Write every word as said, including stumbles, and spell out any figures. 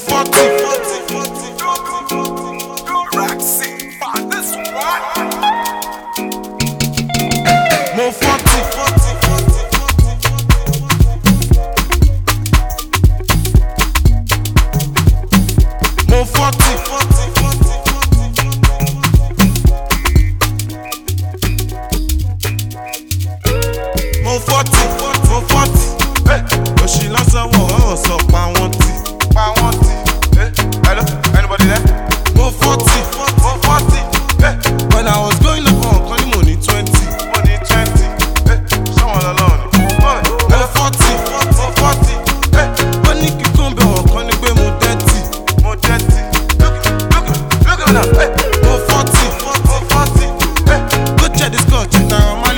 forty. Mo forty. Mo forty. Mo forty. Mo forty. Oṣì lọ́sàn wọ̀ ọ́ sọ pa wọ́n tì. Pa wọ́n tì. Hello, anybody there? Mo forty. Mo forty. When I was going up on Kọ́ni mo ní twenty. Mo ní twenty. Sọ́wọ́n lọ́lọ́run. Mo forty. Mo forty. Ó ní kíkún bẹ̀ wọ̀n kan ní pé mo thirty. Mo thirty. Look look look at now. Mo forty. Mo forty. Go check the score, check na my